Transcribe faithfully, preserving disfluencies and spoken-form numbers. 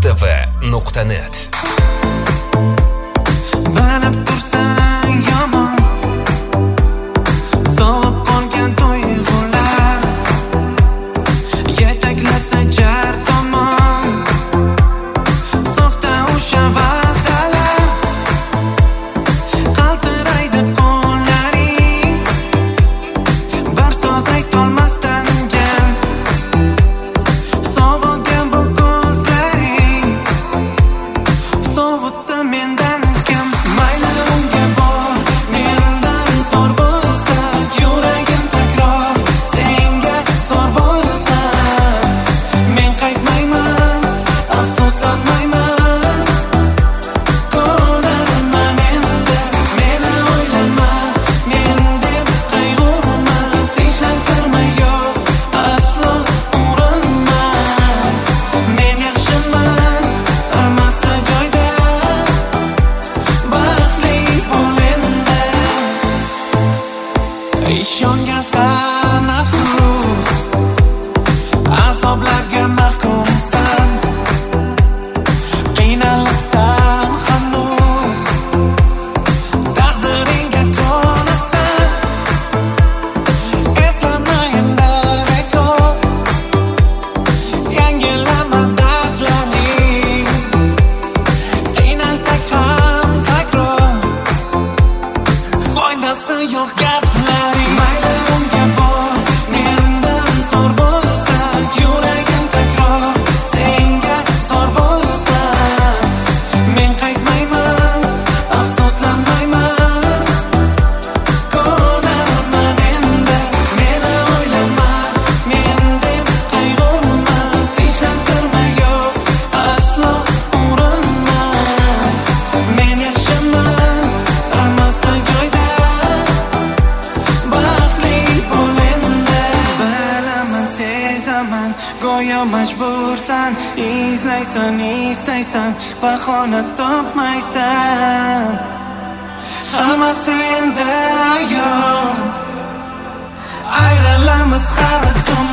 nuqta va nuqta net. Bilib tursang yomon, sovib qolgan tuyg'ular yetaklasa jar tomon, soxta o'sha va'dalar qaltiraydi qo'llaring, bir so'z aytolmasdan jam sovigan bu ko'zlaring, sovutdi mendan kim. Mayli unga bor, mendan zo'r bo'lsa, yuragim takror senga zo'r bo'lsa, men qaytmayman, afsuslanmayman, ko'raman endi. Meni o'ylama, men deb qayg'urma, tinchlantirma, yo'q aslo urinma. Men yaxshiman, salmasa joyda, baxtli bo'l endi. Ishongansan afsus, azoblarga mahkumsan, qiynalasan hanuz, taqdiringga ko'nasan. Eslama endi rekord, yangilama dardlaring, qiynalsak ham takror, foydasi yo'q gaplaring. Mayli unga bor, mendan zo'r bo'lsa, yuragim takror senga zo'r bo'lsa, men qaytmayman, afsuslanmayman, ko'raman endi. Meni o'ylama, men deb qayg'urma, tinchlantirma, yo'q aslo urinma. Men yaxshiman, salmasa joyda, baxtli bo'l endi. Bilaman, sezaman, go'yo majbursan, izlaysan, istaysan, bahona topmaysan. Hammasi endi ayon, ayrilamiz har kun